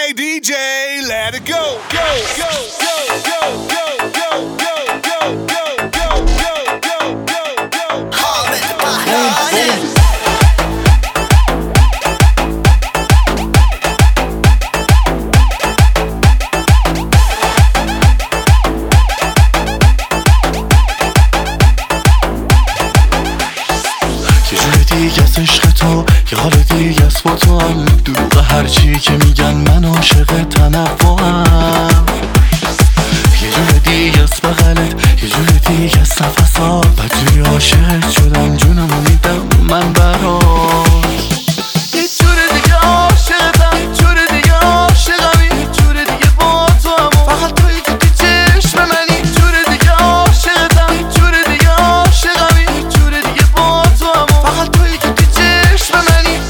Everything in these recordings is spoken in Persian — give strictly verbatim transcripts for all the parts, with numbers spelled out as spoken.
Hey D J, let it go, go, go, go, go, go, go, go, go, go, go, go, go, go, go. Hold it, hold it. یه جور دیگه از عشق تو، یه حال دیگه از با تو هم دروغ هرچی که میگن من عاشق تنوعم. یه جور دیگه از بغلت، یه جور دیگه از نفسات، بدجوری عاشق شدم جونمو میدم من برات. یه جور دیگه عاشقتم، یه جور دیگه عاشقم، یه جور دیگه با تو هم فقط توی که تو چشم منی. یه جور دیگه عاشقتم، یه جور دیگه عاشقم، یه جور دیگه با تو هم فقط توی که تو چشم منی.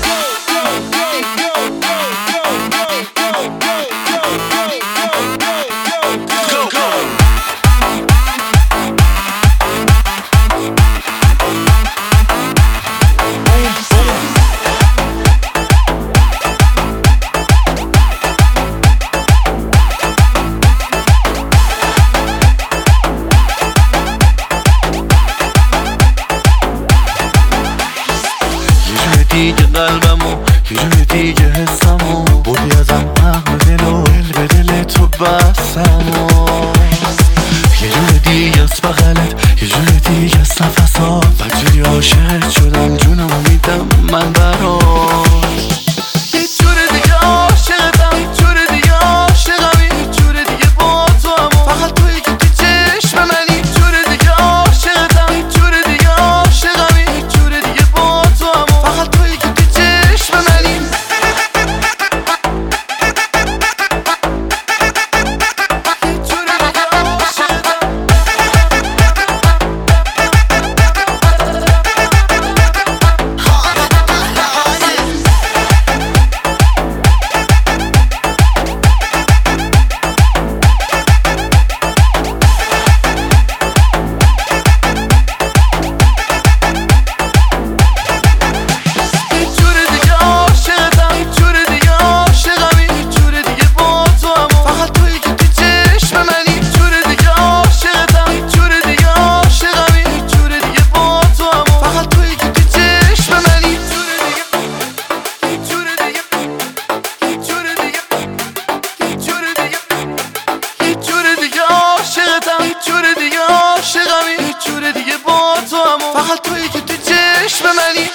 دیگه قلبمو، یه جور دیگه حسمو بردی ازم عقل دل و دل به دل تو بستمو. یه جور دیگه از بغلت، یه جور دیگه از نفسات، بدجوری عاشق شدم جونمو میدم من برات. یه جور دیگه عاشقتم، یه جور دیگه عاشقم، یه جور دیگه با تو هم فقط توی که تو چشم منی. یه جور دیگه عاشقتم، یه جور دیگه عاشقم، یه جور دیگه با تو هم فقط توی که تو چشم منی. فقط توی که تو چشم منی.